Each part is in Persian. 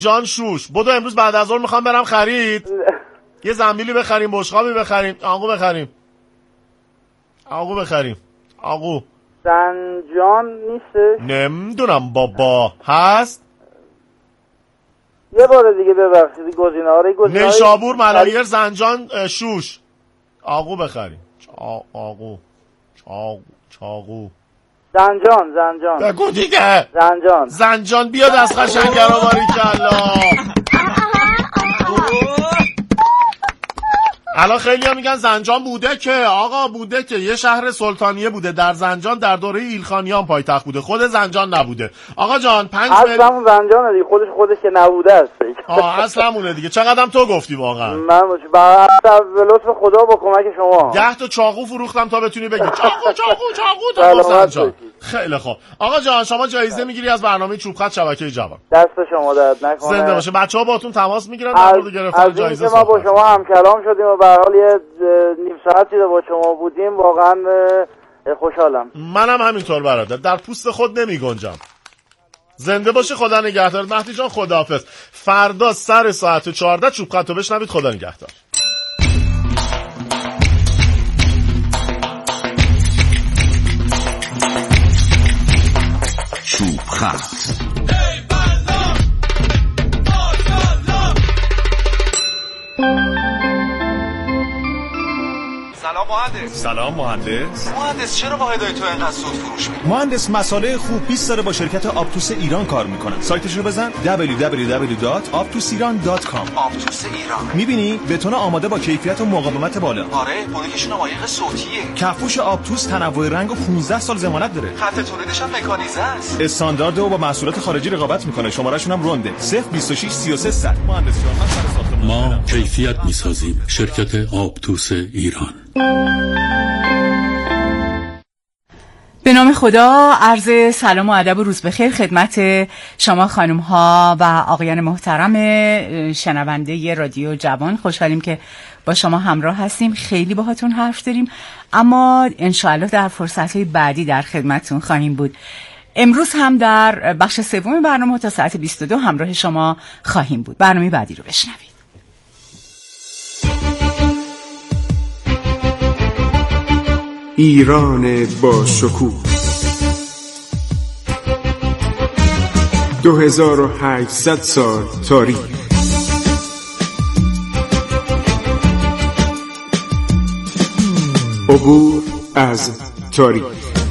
جان شوش بدو امروز بعد از ظهر میخوام برم خرید. یه زنبیلی بخریم، بشقابی بخریم، آقو بخریم. آقو زنجان نیستش؟ نمیدونم بابا. هست؟ یه بار دیگه ببخشید گزینه‌های نیشابور، ملایر، زنجان، شوش. آقو بخریم. چاقو. زنجان بگو دیگه. زنجان بیاد از قشنگرا باریکالله. الان خیلی ها میگن زنجان بوده که آقا، بوده که یه شهر سلطانیه بوده در زنجان، در دوره ایلخانیان پایتخت بوده، خود زنجان نبوده. آقا جان 5 اصلا همون زنجانه دیگه، خودش که نبوده است. اصلا همونه دیگه. چقدرم تو گفتی واقعا. من به لطف خدا با کمک شما 10 تا چاقو فروختم تا بتونی بگی چاقو تا زنجان. خیلی خوب آقا جان، شما جایزه میگیری از برنامه چوب خط شبکه جوان. دست شما درد نکنه. زنده باشه. بچه‌ها باهاتون تماس میگیرن در مورد گرفتن جایزه. ما با شما هم کلام شدیم و به هر حال یه نیم ساعتی با شما بودیم، واقعا خوشحالم. منم همینطور برادر، در پوست خود نمیگنجم. زنده باشه. خدا نگهدار. مهدی جان خداحافظ. فردا سر ساعت 14 چوب خط رو بشنوید. خدا نگهدار. چوب خط. سلام مهندس. چرا واحدهای تو اینقدر زود فروش می‌کنی؟ مهندس مساله خوب 20 سال با شرکت آپتوس ایران کار میکنن. سایتش رو بزن www.optusiran.com. آپتوس ایران. میبینی بتون آماده با کیفیت و مقاومت بالا. آره، بونکشون مایع صوتیه. کفوش آپتوس تنوع رنگ و 15 سال ضمانت داره. خط تولیدش هم مکانیزه است. استاندارد و با محصولات خارجی رقابت میکنه. شماره‌شون هم رونده 026 33 100. مهندس جان من سر ساختمون. ما کیفیت میسازیم. شرکت آپتوس ایران. به نام خدا، عرض سلام و ادب و روز بخیر خدمت شما خانم ها و آقایان محترم شنونده رادیو جوان. خوشحالیم که با شما همراه هستیم. خیلی باهاتون حرف داریم، اما انشاءالله در فرصت‌های بعدی در خدمتتون خواهیم بود. امروز هم در بخش سوم برنامه تا ساعت 22 همراه شما خواهیم بود. برنامه بعدی رو بشنوید. ایران با شکوه 2800 سال تاریخ. عبور از تاریخ.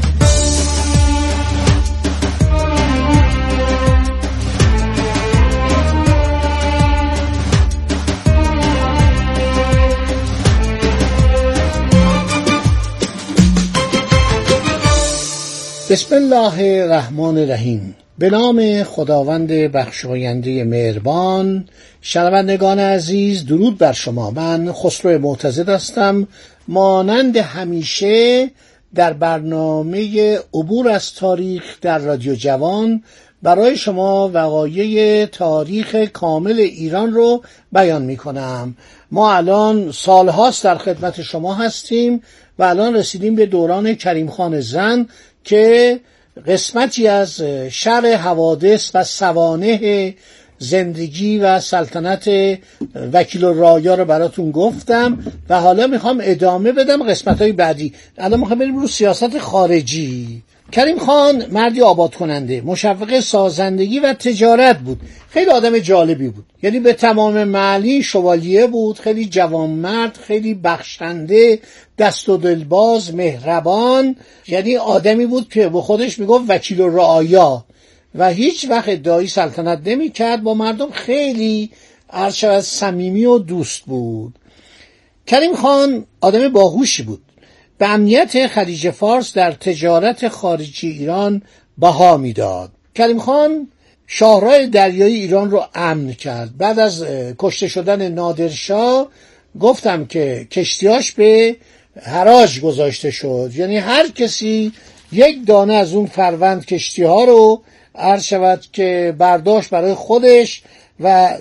بسم الله الرحمن الرحیم. به نام خداوند بخشاینده مهربان. شنوندگان عزیز، درود بر شما. من خسرو معتضد هستم. مانند همیشه در برنامه عبور از تاریخ در رادیو جوان برای شما وقایع تاریخ کامل ایران رو بیان می کنم. ما الان سالهاست در خدمت شما هستیم و الان رسیدیم به دوران کریم خان زند که قسمتی از شرح حوادث و سوانح زندگی و سلطنت وکیل الرعایا رو براتون گفتم و حالا میخوام ادامه بدم قسمت‌های بعدی. الان میخوام بریم رو سیاست خارجی. کریم خان مردی آباد کننده، مشوق سازندگی و تجارت بود. خیلی آدم جالبی بود، یعنی به تمام معنی شوالیه بود. خیلی جوانمرد، خیلی بخشنده، دست و دلباز، مهربان. یعنی آدمی بود که به خودش میگفت وکیل الرعایا و هیچ وقت ادعای سلطنت نمی کرد. با مردم خیلی عرض صمیمی و دوست بود. کریم خان آدم باهوشی بود. به امنیت خلیج فارس در تجارت خارجی ایران بها میداد. کریم خان شاهراه دریایی ایران رو امن کرد. بعد از کشته شدن نادرشاه گفتم که کشتیاش به حراج گذاشته شد، یعنی هر کسی یک دانه از اون فروند کشتی ها رو عرض شود که برداشت برای خودش و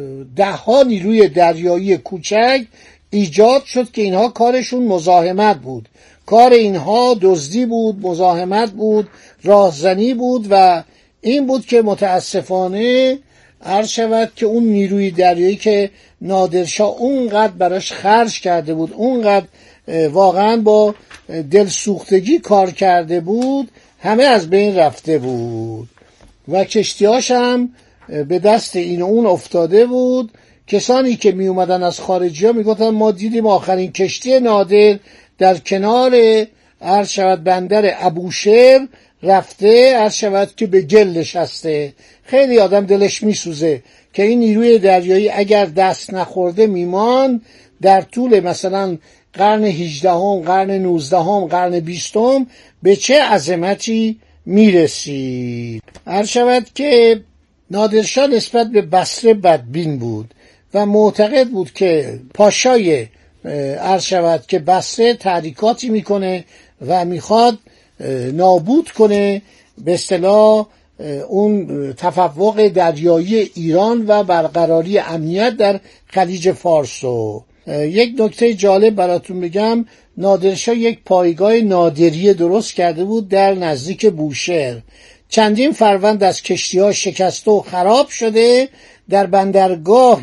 10 نیروی دریایی کوچک ایجاد شد که اینها کارشون مزاحمت بود. کار اینها دزدی بود، مزاحمت بود، راهزنی بود و این بود که متاسفانه عرض شود که اون نیروی دریایی که نادرشاه اونقدر براش خرج کرده بود، اونقدر واقعا با دلسوختگی کار کرده بود، همه از بین رفته بود و کشتیاش هم به دست این و اون افتاده بود. کسانی که می اومدن از خارجی ها می گفتن ما دیدیم آخرین کشتی نادر در کنار عرض شود بندر ابوشهر رفته، عرض شود که به گل نشسته. خیلی آدم دلش می سوزه که این نیروی دریایی اگر دست نخورده میمان در طول مثلا قرن 18 قرن 19 قرن 20 به چه عظمتی میرسید. عرض شود که نادرشاه نسبت به بصره بدبین بود و معتقد بود که پاشای عرض شود که بصره تحریکاتی میکنه و میخواد نابود کنه به اصطلاح اون تفوق دریایی ایران و برقراری امنیت در خلیج فارس. یک نکته جالب براتون بگم، نادرشاه یک پایگاه نادریه درست کرده بود در نزدیک بوشهر. چندین فروند از کشتی‌ها شکسته و خراب شده. در بندرگاه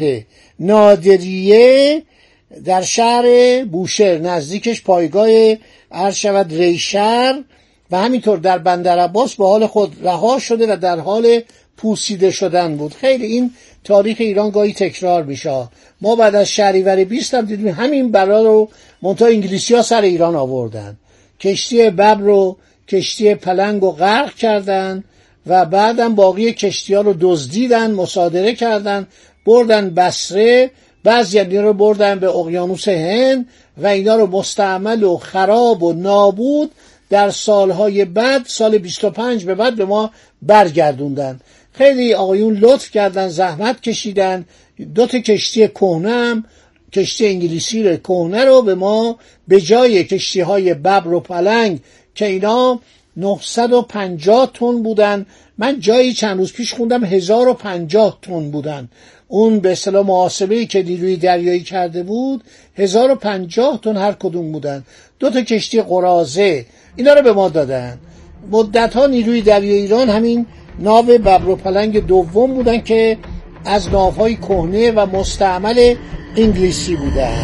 نادریه در شهر بوشهر نزدیکش پایگاه عرض شود ریشر و همینطور در بندر عباس به حال خود رها شده و در حال پوسیده شدن بود. خیلی این تاریخ ایران گاهی تکرار میشه. ما بعد از شهریور 20 هم دیدیم همین بلا رو منتها انگلیسی ها سر ایران آوردن. کشتی ببر رو، کشتی پلنگ رو غرق کردن و بعدم باقی کشتی ها رو دزدیدن، مصادره کردن، بردن بصره، بعضی اینا رو بردن به اقیانوس هند و اینا رو مستعمل و خراب و نابود در سالهای بعد، سال 25 به بعد به ما برگردوندن. خیلی آقایون لطف کردن، زحمت کشیدن، 2 کشتی کهنه هم، کشتی انگلیسی رو کهنه رو به ما به جای کشتی های ببر و پلنگ که اینا 950 تن بودن، من جایی چند روز پیش خوندم 1050 تن بودن. اون به اصطلاح محاسبه‌ای که نیروی دریایی کرده بود 1050 تن هر کدوم بودن. 2 کشتی قراضه اینا رو به ما دادن. مدت‌ها نیروی دریایی ایران همین ناو ببر و پلنگ دوم بودن که از ناوهای کهنه و مستعمل انگلیسی بودن.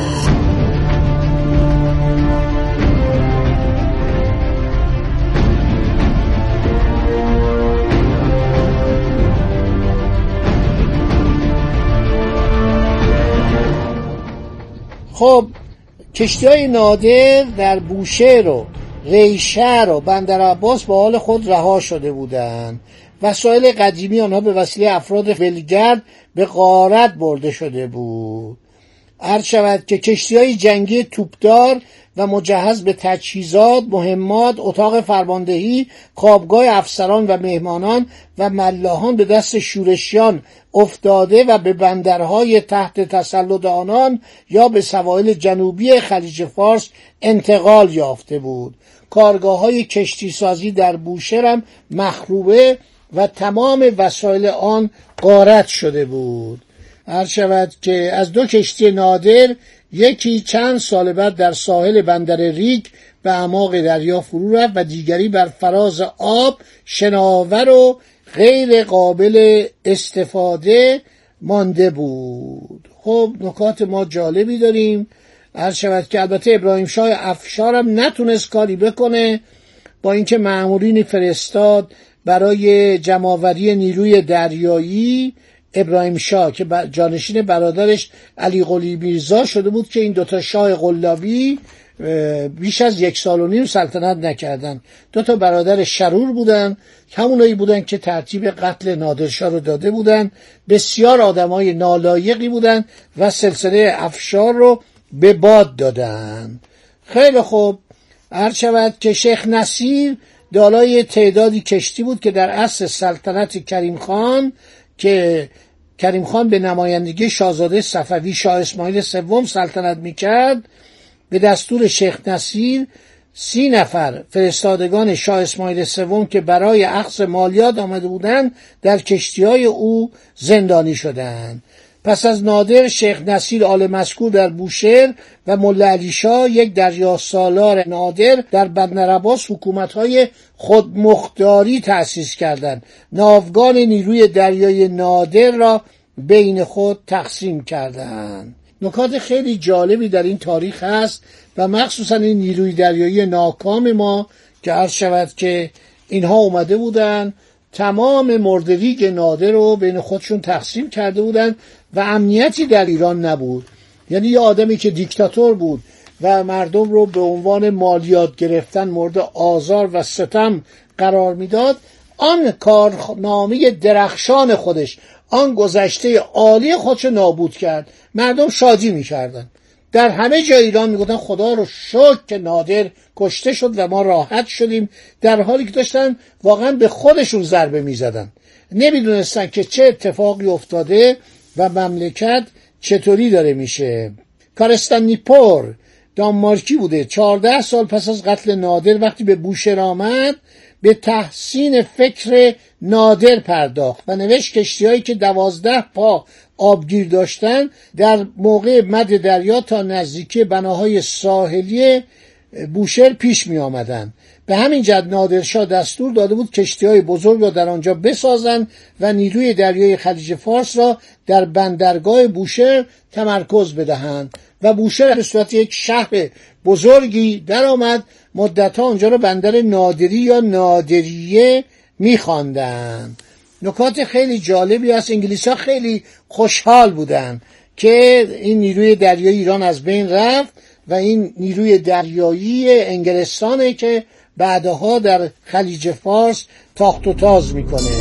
خب کشتی‌های نادر در بوشهر و ریشهر و بندر عباس به حال خود رها شده بودند. وسایل قدیمی آنها به وسیله افراد ولگرد به غارت برده شده بود. عرض شود که کشتی‌های جنگی توپدار و مجهز به تجهیزات، مهمات، اتاق فرماندهی، خوابگاه افسران و مهمانان و ملاحان به دست شورشیان افتاده و به بندرهای تحت تسلط آنان یا به سواحل جنوبی خلیج فارس انتقال یافته بود. کارگاه‌های کشتی سازی در بوشهر هم مخروبه و تمام وسایل آن غارت شده بود. عرض شود که از 2 کشتی نادر یکی چند سال بعد در ساحل بندر ریگ به اعماق دریا فرو رفت و دیگری بر فراز آب شناور و غیر قابل استفاده مانده بود. خب نکات ما جالبی داریم. عرض شود که البته ابراهیم شاه افشار هم نتونست کاری بکنه، با اینکه مأمورینی فرستاد برای جمع‌آوری نیروی دریایی. ابراهیم شاه که جانشین برادرش علی قلی میرزا شده بود که این 2 شاه قلابی بیش از 1.5 سال سلطنت نکردن. 2 برادر شرور بودن، همونایی بودن که ترتیب قتل نادرشاه رو داده بودن. بسیار آدمای نالایقی بودن و سلسله افشار رو به باد دادن. خیلی خوب، عرض شود که شیخ نصیر دارای تعدادی کشتی بود که در عصر سلطنت کریم خان که کریم خان به نمایندگی شاهزاده صفوی شاه اسماعیل سوم سلطنت میکرد، به دستور شیخ نصیر 30 نفر فرستادگان شاه اسماعیل سوم که برای اخذ مالیات آمده بودند در کشتی‌های او زندانی شدند. پس از نادر، شیخ نصیر آل مذکور در بوشهر و ملا علی شاه یک دریا سالار نادر در بندرعباس حکومت‌های خودمختاری تأسیس کردند. ناوگان نیروی دریایی نادر را بین خود تقسیم کردند. نکات خیلی جالبی در این تاریخ هست و مخصوصا این نیروی دریایی ناکام ما که عرض شود که اینها اومده بودن تمام مردریگ نادر رو بین خودشون تقسیم کرده بودن و امنیتی در ایران نبود. یعنی یه آدمی که دیکتاتور بود و مردم رو به عنوان مالیات گرفتن مورد آزار و ستم قرار میداد، آن کارنامه درخشان خودش، آن گذشته عالی خودش نابود کرد. مردم شادی میکردن، در همه جای ایران میگفتن خدا رو شکر که نادر کشته شد و ما راحت شدیم، در حالی که داشتن واقعا به خودشون ضربه میزدن. نمیدونستن که چه اتفاقی افتاده و مملکت چطوری داره میشه. کارستانیپور دانمارکی بوده. 14 سال پس از قتل نادر وقتی به بوشهر آمد به تحسین فکر نادر پرداخت و نوشت کشتی‌هایی که 12 پا آبگیر داشتن در موقع مد دریا تا نزدیکی بناهای ساحلی بوشهر پیش می آمدن. به همین جهت نادرشاه دستور داده بود کشتی‌های بزرگ را در آنجا بسازند و نیروی دریایی خلیج فارس را در بندرگاه بوشهر تمرکز بدهند و بوشهر به صورت یک شهر بزرگی در آمد. مدت‌ها آنجا را بندر نادری یا نادریه می‌خواندند. نکات خیلی جالبی هست. انگلیس‌ها خیلی خوشحال بودند که این نیروی دریایی ایران از بین رفت و این نیروی دریایی انگلستانه که بعدها در خلیج فارس تاخت و تاز میکنه.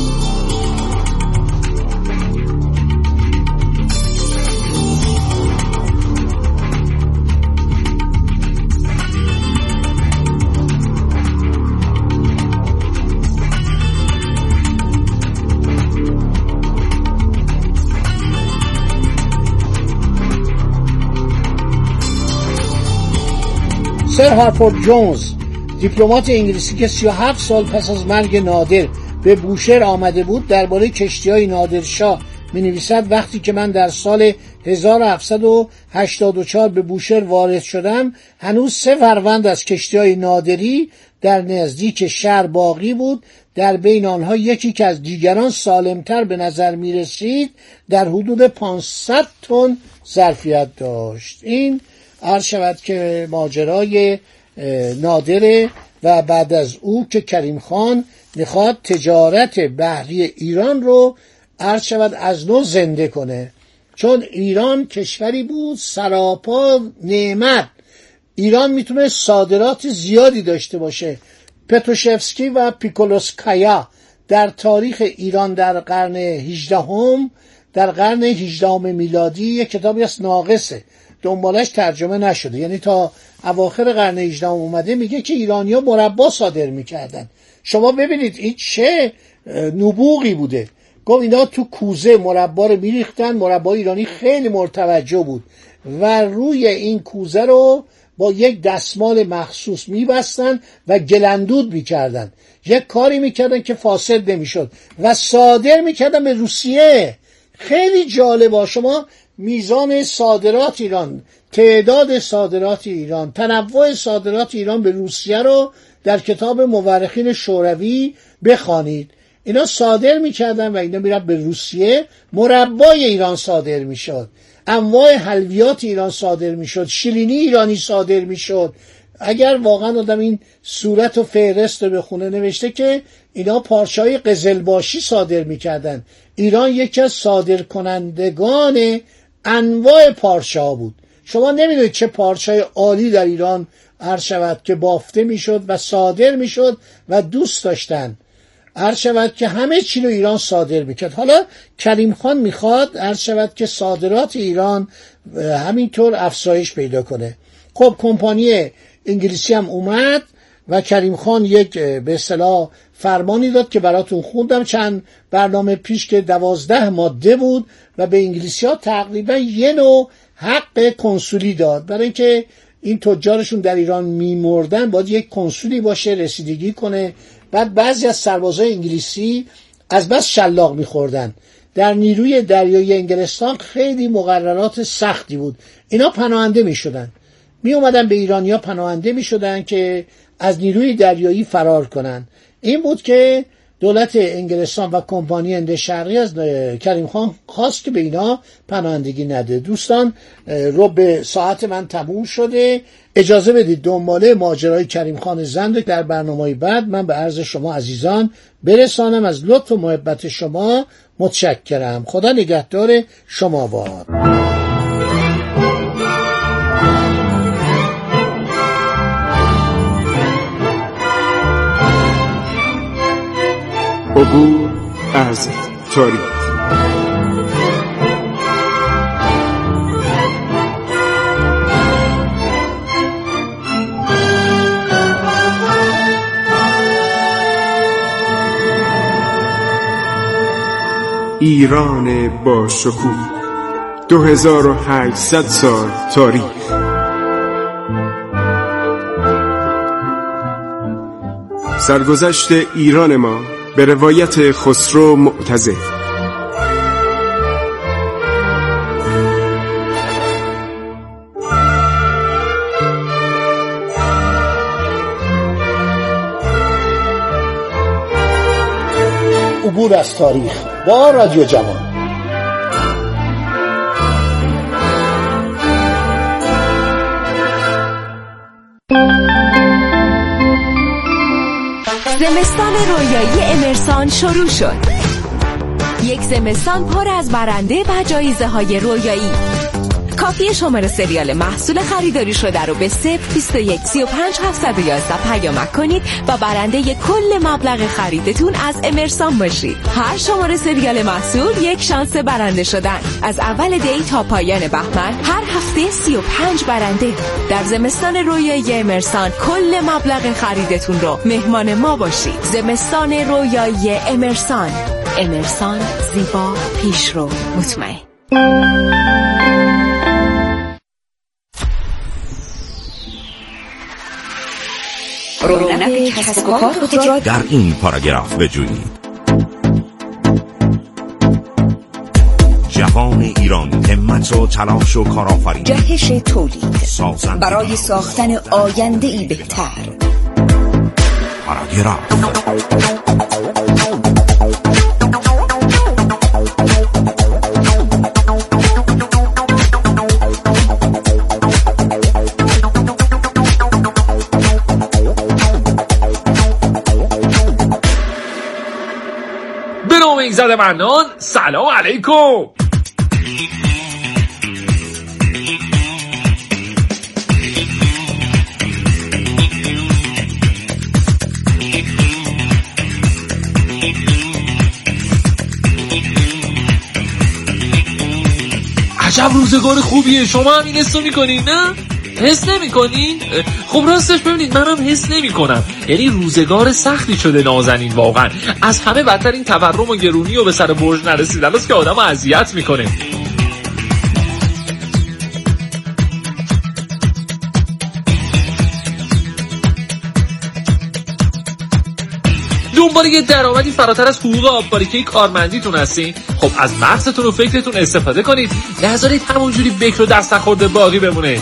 سر هارفورد جونز دیپلمات انگلیسی که 37 سال پس از مرگ نادر به بوشهر آمده بود درباره کشتی‌های نادرشاه می‌نویسد وقتی که من در سال 1784 به بوشهر وارد شدم هنوز 3 فروند از کشتی‌های نادری در نزدیک شهر باقی بود. در بین آنها یکی که از دیگران سالمتر به نظر می‌رسید در حدود 500 تن ظرفیت داشت. این عرض شود که ماجرای نادره و بعد از او که کریم خان میخواد تجارت بحری ایران رو عرض شود از نو زنده کنه، چون ایران کشوری بود سراپا نعمت. ایران میتونه صادرات زیادی داشته باشه. پتروشفسکی و پیکولوسکایا در تاریخ ایران در قرن 18 در قرن 18 میلادی یک کتابی از ناقصه، دنبالش ترجمه نشده، یعنی تا اواخر قرن 18 اومده، میگه که ایرانی‌ها مربا صادر میکردن. شما ببینید این چه نبوغی بوده. گفت اینا تو کوزه مربا رو میریختن، مربا ایرانی خیلی مرتوجه بود و روی این کوزه رو با یک دستمال مخصوص میبستن و گلندود میکردن. یک کاری میکردن که فاسد نمیشد و صادر میکردن به روسیه. خیلی جالبه. شما میزان صادرات ایران، تعداد صادرات ایران، تنوع صادرات ایران به روسیه رو در کتاب مورخین شوروی بخوانید. اینا صادر میکردن و اینا میرن به روسیه. مربای ایران صادر میشد، انواع حلویات ایران صادر میشد، شیرینی ایرانی صادر میشد. اگر واقعا آدم این صورت و فهرست رو بخونه، نوشته که اینا پارچه‌های قزلباشی صادر میکردن. ایران یکی از صادرکنندگان انواع پارچه ها بود. شما نمیدونید چه پارچه عالی در ایران عرض شود که بافته میشد و صادر میشد و دوست داشتن عرض شود که همه چی رو ایران صادر میکرد. حالا کریم خان میخواد عرض شود که صادرات ایران همینطور افزایش پیدا کنه. خب کمپانی انگلیسی هم اومد و کریم خان یک به اصطلاح فرمانی داد که براتون خوندم چند برنامه پیش که 12 ماده بود و به انگلیسی ها تقریبا یه نوع حق کنسولی داد. برای اینکه این تجارشون در ایران میمردن باید یک کنسولی باشه رسیدگی کنه. بعد بعضی از سربازای انگلیسی از بس شلاق میخوردن در نیروی دریایی انگلستان خیلی مقررات سختی بود. اینا پناهنده می شدن، می اومدن به ایرانیا پناهنده می شدن که از نیروی دریایی فرار کنن. این بود که دولت انگلستان و کمپانی هند شرقی از کریم خان خواست که به اینا پناهندگی نده. دوستان، ربع ساعت من تموم شده، اجازه بدید دنباله ماجرای کریم خان زند در برنامه‌های بعد من به عرض شما عزیزان برسانم. از لطف و محبت شما متشکرم. خدا نگهدار شما وار. عبور از تاریخ. ایران با شکوه، 2800 سال تاریخ. سرگذشت ایران ما به روایت خسرو معتزد. عبور از تاریخ با رادیو جوان. زمستان رویایی امرسان شروع شد. یک زمستان پر از برنده و جایزه های رویایی. کافی شماره سریال محصول خریداری شده رو به 021 35 711 پیامک کنید و برنده کل مبلغ خریدتون از امرسان باشید. هر شماره سریال محصول یک شانس برنده شدن. از اول دی تا پایان بهمن هر هفته 35 برنده. در زمستان رویایی امرسان کل مبلغ خریدتون رو مهمان ما باشید. زمستان رویایی امرسان. امرسان، زیبا، پیشرو، مطمئن. رونق کسب و کار خود را در این پاراگراف بجویید. جوان ایران، همت و تلاش و کارآفرینی، جهش تولید برای ساختن آینده‌ای بهتر. پاراگراف. زده منان، سلام علیکم. عجب روزگار خوبیه. شما هم این حسو میکنین نه؟ حس نمی‌کنین؟ خب راستش ببینید منم حس نمی‌کنم. یعنی روزگار سختی شده نازنین واقعا. از همه بدتر این تورم و گرونی و به سر برج نرسیدن است که آدمو اذیت می‌کنه. دنبال یه درآمدی فراتر از حقوق آب‌باریکه کارمندیتون هستین؟ خب از مغزتون و فکرتون استفاده کنید. نذارید همونجوری بکر و دست نخورده باقی بمونه.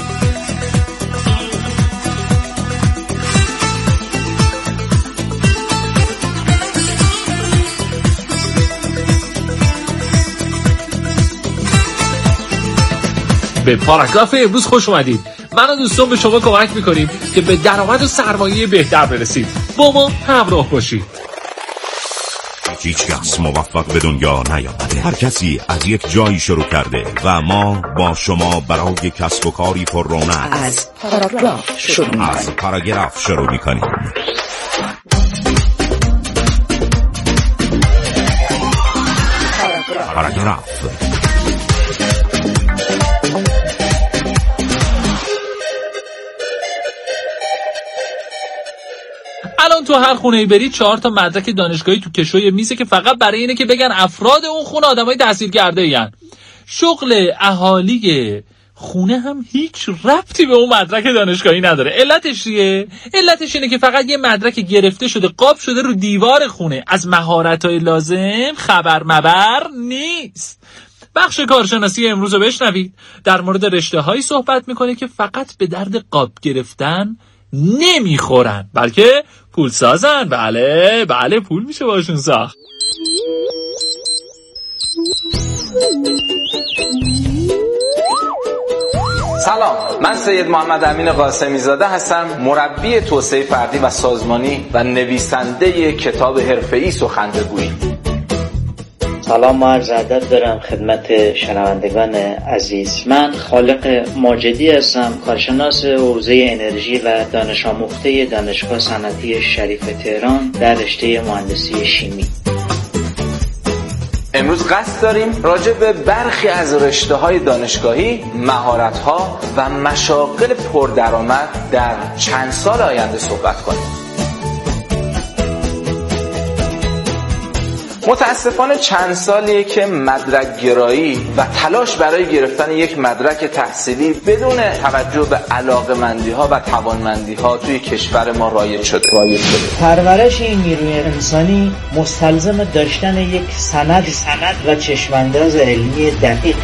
به پاراگراف امروز خوش اومدید. من و دوستان به شما کمک میکنیم که به درآمد و سرمایه بهتر برسید. با ما همراه باشید. هیچ کس موفق به دنیا نیامده. هر کسی از یک جایی شروع کرده و ما با شما برای کسب و کاری پر رونق از پاراگراف شروع میکنیم. پاراگراف. الان تو هر خونه‌ای برید 4 تا مدرک دانشگاهی تو کشوی میزه که فقط برای اینه که بگن افراد اون خونه آدمای تحصیل کرده این. شغل اهالی خونه هم هیچ ربطی به اون مدرک دانشگاهی نداره. علتش چیه؟ علتش اینه که فقط یه مدرک گرفته شده قاب شده رو دیوار خونه، از مهارت‌های لازم خبر مبر نیست. بخش کارشناسی امروز رو بشنوید. در مورد رشته‌هایی صحبت میکنه که فقط به درد قاب گرفتن نمیخورن بلکه پول سازن. بله پول میشه باشون ساخت. سلام، من سید محمد امین قاسمی زاده هستم، مربی توسعه فردی و سازمانی و نویسنده کتاب حرفه‌ای سخنگویی. سلام و عرض ادب دارم خدمت شنوندگان عزیز. من خالق ماجدی هستم، کارشناس حوزه انرژی و دانش آموخته دانشگاه صنعتی شریف تهران در رشته مهندسی شیمی. امروز قصد داریم راجع به برخی از رشته‌های دانشگاهی، مهارت‌ها و مشاغل پردرآمد در چند سال آینده صحبت کنیم. متاسفانه چند سالیه که مدرک گرایی و تلاش برای گرفتن یک مدرک تحصیلی بدون توجه به علاقه‌مندی‌ها و توانمندی‌ها توی کشور ما رایج شده. پرورش این نیروی انسانی مستلزم داشتن یک سند و چشمانداز علمی دقیقی.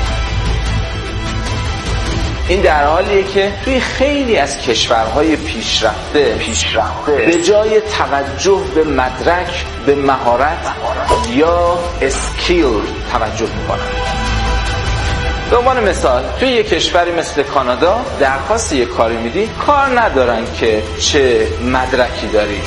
این در حالیه که توی خیلی از کشورهای پیشرفته به جای توجه به مدرک به مهارت یا اسکیل توجه میکنن. به عنوان مثال توی یک کشوری مثل کانادا درخواست یک کاری میدی، کار ندارن که چه مدرکی داری،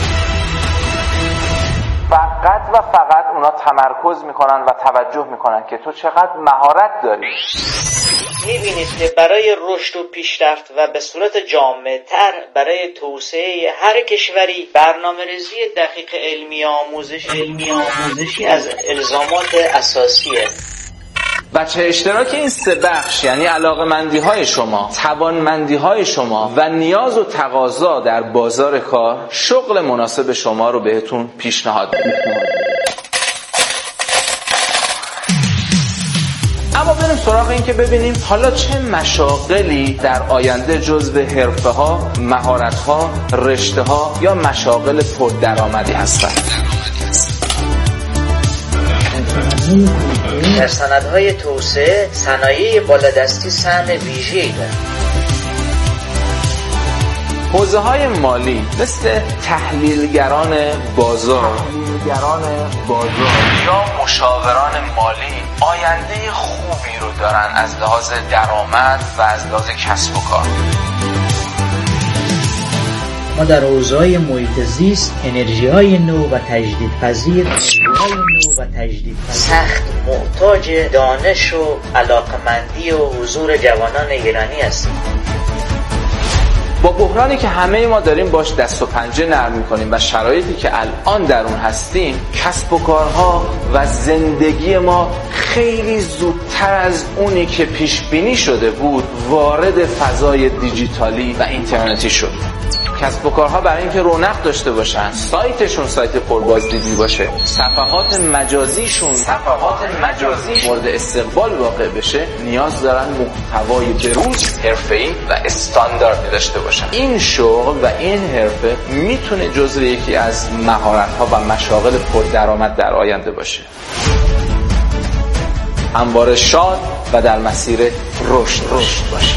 فقط اونا تمرکز میکنن و توجه میکنن که تو چقدر مهارت داری. میبینید که برای رشد و پیشرفت و به صورت جامع‌تر برای توسعه هر کشوری برنامه‌ریزی دقیق علمی آموزشی از الزامات اساسیه. بچه اشتراک این سه بخش یعنی علاقه‌مندی‌های شما، توانمندی‌های شما و نیاز و تقاضا در بازار کار شغل مناسب شما رو بهتون پیشنهاد می‌کنه. اما بریم سراغ این که ببینیم حالا چه مشاغلی در آینده جزو حرفه‌ها، مهارت‌ها، رشته‌ها یا مشاغل پردرآمدی هستند. در سندهای توسعه صنایع بالادستی سهم ویژه‌ای دارند. حوزه‌های مالی مثل تحلیلگران بازار یا مشاوران مالی آینده خوبی رو دارن از لحاظ درآمد و از لحاظ کسب و کار. ما در حوزه‌های محیط زیست، انرژی‌های نو و تجدیدپذیر سخت محتاج دانش و علاقمندی و حضور جوانان ایرانی هستیم. با بحرانی که همه ما داریم باش دست و پنجه نرم می‌کنیم و شرایطی که الان در اون هستیم، کسب و کارها و زندگی ما خیلی زودتر از اونی که پیش بینی شده بود وارد فضای دیجیتالی و اینترنتی شد. کسب و کارها برای اینکه رونق داشته باشن، سایتشون سایت پربازدیدی باشه، صفحات مجازیشون مورد استقبال واقع بشه، نیاز دارن محتوای بروز، حرفه‌ای و استانداردی داشته باشن. این شغل و این حرفه میتونه جزو یکی از مهارت‌ها و مشاغل پردرآمد در آینده باشه. همواره شاد و در مسیر رشد باشه.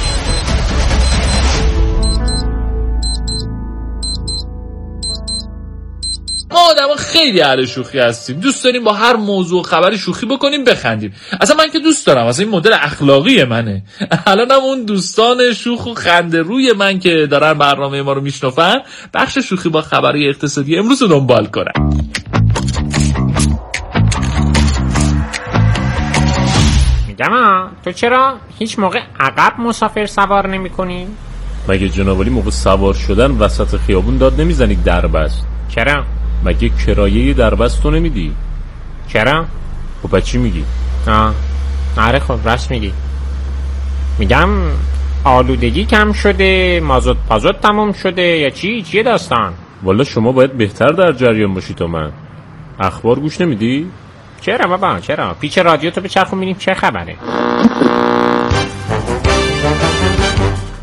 ما آدم خیلی اهل شوخی هستیم، دوست داریم با هر موضوع خبری شوخی بکنیم بخندیم. اصلا من که دوست دارم، اصلا این مدل اخلاقی منه. الان هم اون دوستان شوخ و خنده روی من که دارن برنامه ما رو میشنفن بخش شوخی با خبری اقتصادی امروز رو دنبال کنن. میگم تو چرا هیچ موقع عقب مسافر سوار نمی کنی؟ مگه جنابالی موقع سوار شدن وسط خیابون داد نمیزنید دربست؟ چرا؟ مگه کرایه دربست رو نمیدی؟ چرا؟ خب بچی میگی؟ آره خب راست میگی. میگم آلودگی کم شده، مازوت پازوت تموم شده یا چیه داستان؟ والا شما باید بهتر در جریان باشی تا من. اخبار گوش نمیدی؟ چرا بابا چرا؟ پیچ رادیو تو بچرخون ببینیم چه خبره.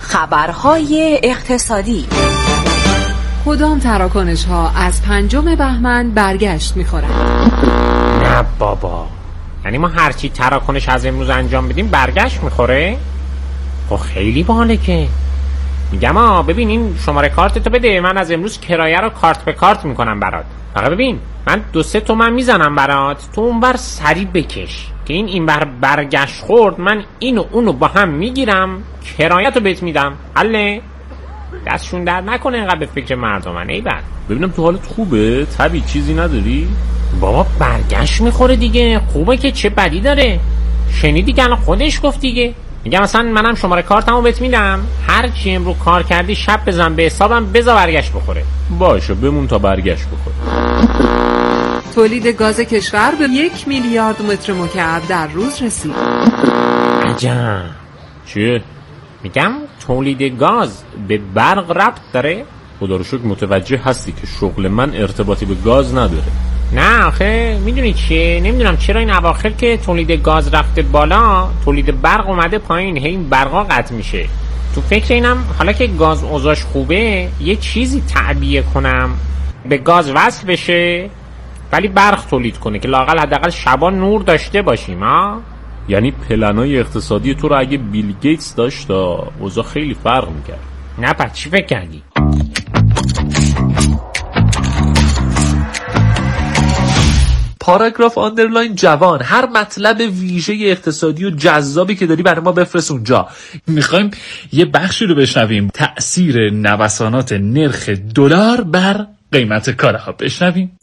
خبرهای اقتصادی. کدام تراکنش ها از 5 بهمن برگشت میخورن؟ نه بابا، یعنی ما هرچی تراکنش از امروز انجام بدیم برگشت میخوره؟ خب خیلی باحاله که. میگم ببین این شماره کارتتو بده، من از امروز کرایه رو کارت به کارت میکنم برات. فقط ببین من 2-3 تومن میزنم برات، تو اونور سریع بکش که این بر برگشت خورد، من اینو اونو با هم میگیرم کرایه‌تو بهت میدم. حله؟ دستشون در نکنه اینقدر به فکر مردمن. ای بابا ببینم تو حالت خوبه؟ طبیعی چیزی نداری؟ بابا برگشت میخوره دیگه، خوبه که چه بدی داره؟ شنیدی که الان خودش گفت دیگه. میگم مثلا منم شماره کارتمو بهت میدم، هر چی امرو کار کردی شب بزن به حسابم، بذار برگشت بخوره. باشه بمون تا برگشت بخوره. تولید گاز کشور به 1 میلیارد متر مکعب در روز رسید. عجب. چیه؟ میگم تولید گاز به برق ربط داره؟ خدا رو شکر متوجه هستی که شغل من ارتباطی به گاز نداره. نه آخه میدونی چیه، نمیدونم چرا این اواخر که تولید گاز رفته بالا تولید برق اومده پایین، هی این برقا قطع میشه. تو فکر اینم حالا که گاز اوضاعش خوبه یه چیزی تعبیه کنم به گاز وصل بشه ولی برق تولید کنه که لااقل حداقل شبا نور داشته باشیم. یعنی پلنای اقتصادی تو رو اگه بیل گیتس داشت اوضاع خیلی فرق میکرد. نه پس چی فکر کردی؟ پاراگراف آندرلاین جوان، هر مطلب ویژه اقتصادی و جذابی که داری برای ما بفرست اونجا. میخوایم یه بخشی رو بشنویم تأثیر نوسانات نرخ دلار بر قیمت کالاها. بشنویم.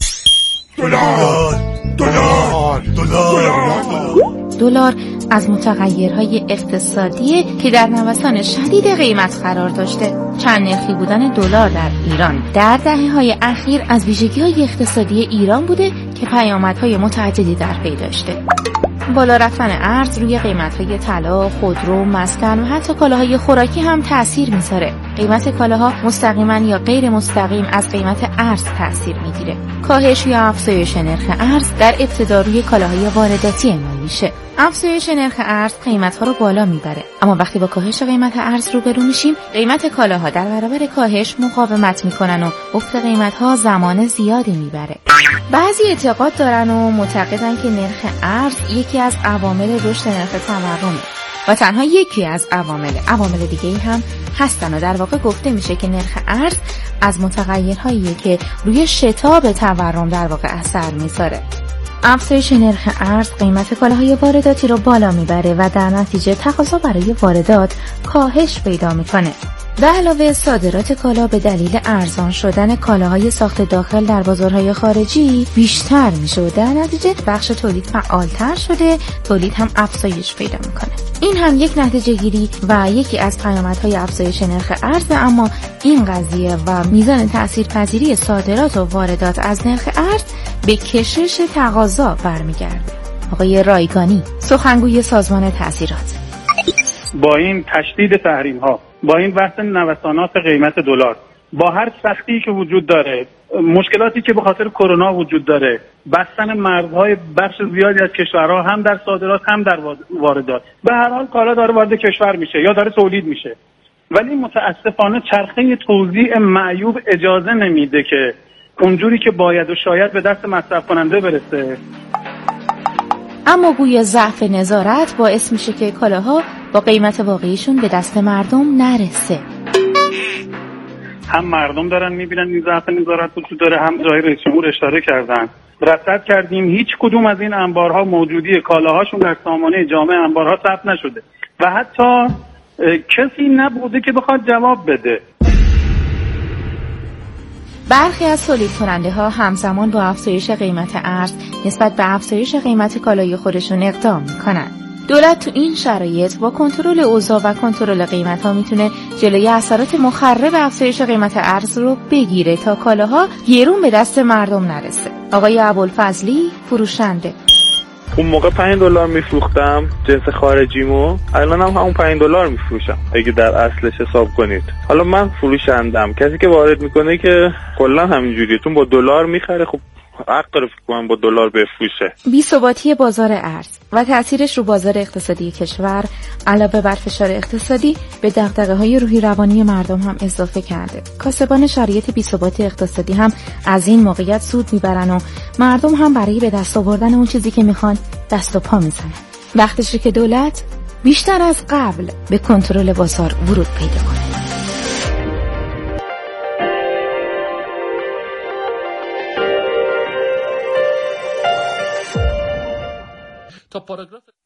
دلار از متغیرهای اقتصادی که در نوسان شدید قیمت قرار داشته. چند نرخی بودن دلار در ایران در دهه‌های اخیر از ویژگی‌های اقتصادی ایران بوده که پیامدهای متعددی در پی داشته. بالا رفتن ارز روی قیمت‌های طلا، خودرو، مسکن و حتی کالاهای خوراکی هم تأثیر می‌ذاره. قیمت کالاها مستقیما یا غیر مستقیم از قیمت ارز تأثیر می‌گیره. کاهش یا افزایش نرخ ارز در ابتدا روی کالاهای وارداتی اعمال میشه. افزایش نرخ ارز قیمت‌ها رو بالا میبره، اما وقتی با کاهش قیمت ارز روبرو میشیم قیمت کالاها در برابر کاهش مقاومت میکنن و افت قیمت‌ها زمان زیادی میبره. بعضی اعتقاد دارن و معتقدن که نرخ ارز یکی از عوامل رشد نرخ تورمه و تنها یکی از عوامل دیگه‌ای هم هستن و در واقع گفته میشه که نرخ ارز از متغیرهاییه که روی شتاب تورم در واقع اثر میذاره. افزایش نرخ ارز قیمت کالاهای وارداتی رو بالا میبره و در نتیجه تقاضا برای واردات کاهش پیدا میکنه. به علاوه صادرات کالا به دلیل ارزان شدن کالاهای ساخت داخل در بازارهای خارجی بیشتر میشه و در نتیجه بخش تولید فعالتر شده، تولید هم افزایش پیدا میکنه. این هم یک نتیجه گیری و یکی از پیامدهای افزایش نرخ ارز، اما این قضیه و میزان تاثیرپذیری صادرات و واردات از نرخ ارز به کشش تقاضا برمیگرده. آقای رایگانی، سخنگوی سازمان تاثیرات: با این تشدید تحریم ها، با این بحث نوسانات قیمت دلار، با هر سختی که وجود داره، مشکلاتی که به خاطر کرونا وجود داره، بستن مرزهای بخش زیادی از کشورها هم در صادرات هم در واردات، به هر حال کالا داره وارد کشور میشه یا داره تولید میشه، ولی متاسفانه چرخه توزیع معیوب اجازه نمیده که اونجوری که باید و شاید به دست مصرف کننده برسه. اما گویا ضعف نظارت باعث میشه که کالاها با قیمت واقعیشون به دست مردم نرسه. هم مردم دارن میبینن این ضعف نظارت وجود داره، هم جای رئیس جمهور اشاره کردن. رصد کردیم هیچ کدوم از این انبارها موجودی کالاهاشون در سامانه جامع انبارها ثبت نشده و حتی کسی نبوده که بخواد جواب بده. برخی از تولید کننده ها همزمان با افزایش قیمت ارز نسبت به افزایش قیمت کالای خودشون اقدام میکنن. دولت تو این شرایط با کنترل اوضاع و کنترل قیمت ها میتونه جلوی اثرات مخرب افزایش قیمت ارز رو بگیره تا کالاها گرون به دست مردم نرسه. آقای ابوالفضلی، فروشنده: اون موقع $5 میفروختم جنس خارجیمو، الان هم همون $5 میفروشم اگه در اصلش حساب کنید. حالا من فروشندم، کسی که وارد میکنه که کلا همینجوریه، چون با دلار میخره، خب حق داره فکر کنم با دلار بفروشه. بی‌ثباتی بازار ارز و تأثیرش رو بازار اقتصادی کشور علاوه بر فشار اقتصادی به دغدغه‌های روحی روانی مردم هم اضافه کرده. کاسبان شرایط بی‌ثباتی اقتصادی هم از این موقعیت سود میبرن و مردم هم برای به دست آوردن اون چیزی که میخوان دست و پا میزنن. وقتشه که دولت بیشتر از قبل به کنترل بازار ورود پیدا کنه. تا پاراگراف